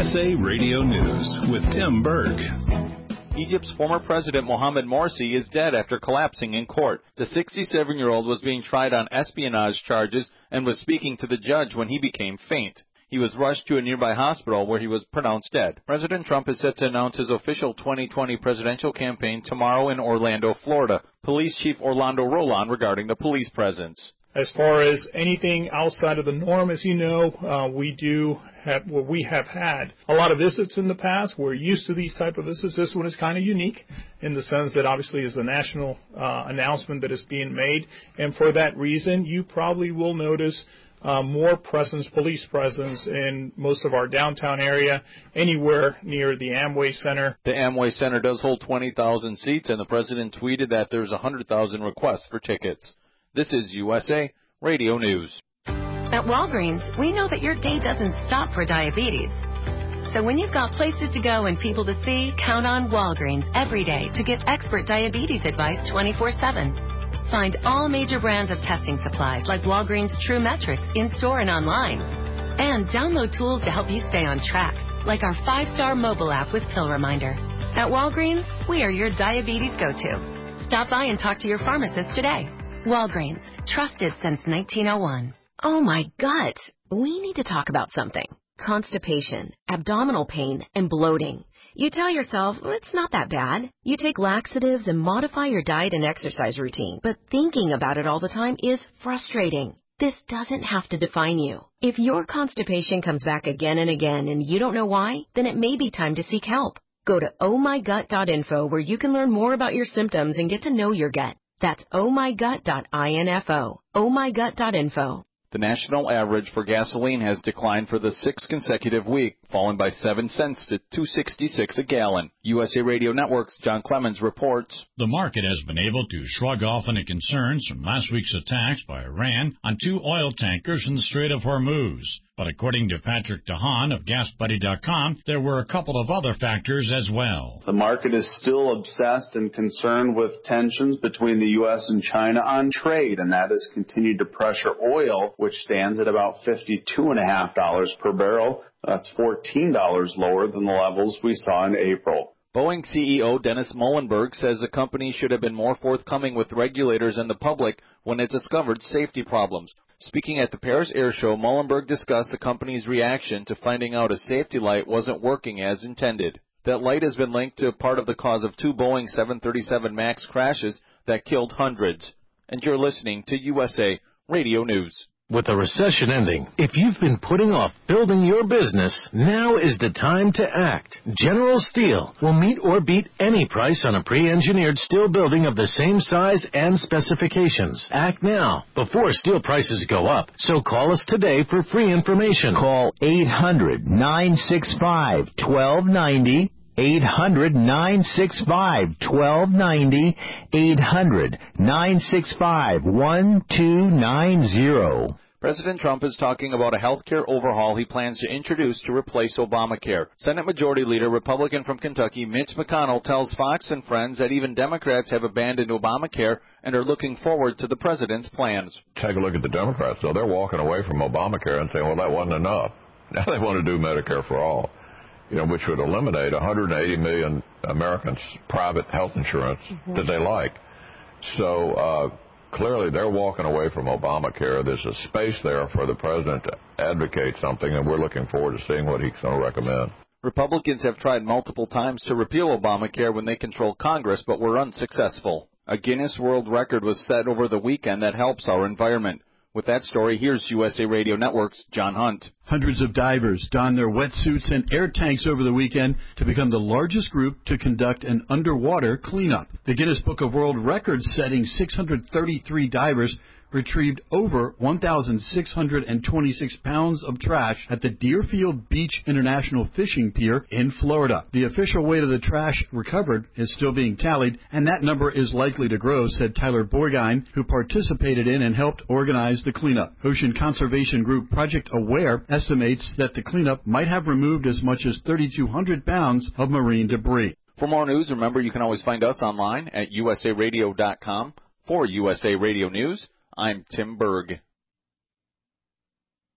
USA Radio News with Tim Berg. Egypt's former president Mohamed Morsi is dead after collapsing in court. The 67-year-old was being tried on espionage charges and was speaking to the judge when he became faint. He was rushed to a nearby hospital where he was pronounced dead. President Trump is set to announce his official 2020 presidential campaign tomorrow in Orlando, Florida. Police Chief Orlando Rolon regarding the police presence. As far as anything outside of the norm, as you know, we have had a lot of visits in the past. We're used to these type of visits. This one is kind of unique in the sense that obviously is a national announcement that is being made. And for that reason, you probably will notice more police presence in most of our downtown area, anywhere near the Amway Center. The Amway Center does hold 20,000 seats, and the president tweeted that there's 100,000 requests for tickets. This is USA Radio News. At Walgreens, we know that your day doesn't stop for diabetes. So when you've got places to go and people to see, count on Walgreens every day to get expert diabetes advice 24/7. Find all major brands of testing supplies like Walgreens True Metrics in-store and online. And download tools to help you stay on track, like our 5-star mobile app with Pill Reminder. At Walgreens, we are your diabetes go-to. Stop by and talk to your pharmacist today. Walgreens, trusted since 1901. Oh my gut! We need to talk about something. Constipation, abdominal pain, and bloating. You tell yourself, it's not that bad. You take laxatives and modify your diet and exercise routine. But thinking about it all the time is frustrating. This doesn't have to define you. If your constipation comes back again and again and you don't know why, then it may be time to seek help. Go to ohmygut.info where you can learn more about your symptoms and get to know your gut. That's ohmygut.info. ohmygut.info. The national average for gasoline has declined for the 6th consecutive week, falling by 7 cents to $2.66 a gallon. USA Radio Network's John Clemens reports. The market has been able to shrug off any concerns from last week's attacks by Iran on 2 oil tankers in the Strait of Hormuz. But according to Patrick DeHaan of GasBuddy.com, there were a couple of other factors as well. The market is still obsessed and concerned with tensions between the U.S. and China on trade, and that has continued to pressure oil, which stands at about $52.50 per barrel. That's $14 lower than the levels we saw in April. Boeing CEO Dennis Muilenburg says the company should have been more forthcoming with regulators and the public when it discovered safety problems. Speaking at the Paris Air Show, Muilenburg discussed the company's reaction to finding out a safety light wasn't working as intended. That light has been linked to part of the cause of 2 Boeing 737 MAX crashes that killed hundreds. And you're listening to USA Radio News. With the recession ending, if you've been putting off building your business, now is the time to act. General Steel will meet or beat any price on a pre-engineered steel building of the same size and specifications. Act now, before steel prices go up. So call us today for free information. Call 800-965-1290. 800-965-1290, 800-965-1290. President Trump is talking about a health care overhaul he plans to introduce to replace Obamacare. Senate Majority Leader, Republican from Kentucky, Mitch McConnell, tells Fox and Friends that even Democrats have abandoned Obamacare and are looking forward to the president's plans. Take a look at the Democrats, though. They're walking away from Obamacare and saying, well, that wasn't enough. Now they want to do Medicare for all, which would eliminate 180 million Americans' private health insurance that they like. So clearly they're walking away from Obamacare. There's a space there for the president to advocate something, and we're looking forward to seeing what he's going to recommend. Republicans have tried multiple times to repeal Obamacare when they control Congress, but were unsuccessful. A Guinness World Record was set over the weekend that helps our environment. With that story, here's USA Radio Network's John Hunt. Hundreds of divers donned their wetsuits and air tanks over the weekend to become the largest group to conduct an underwater cleanup. The Guinness Book of World Records setting 633 divers retrieved over 1,626 pounds of trash at the Deerfield Beach International Fishing Pier in Florida. The official weight of the trash recovered is still being tallied, and that number is likely to grow, said Tyler Borgine, who participated in and helped organize the cleanup. Ocean conservation group Project Aware estimates that the cleanup might have removed as much as 3,200 pounds of marine debris. For more news, remember you can always find us online at usaradio.com. For USA Radio News, I'm Tim Berg.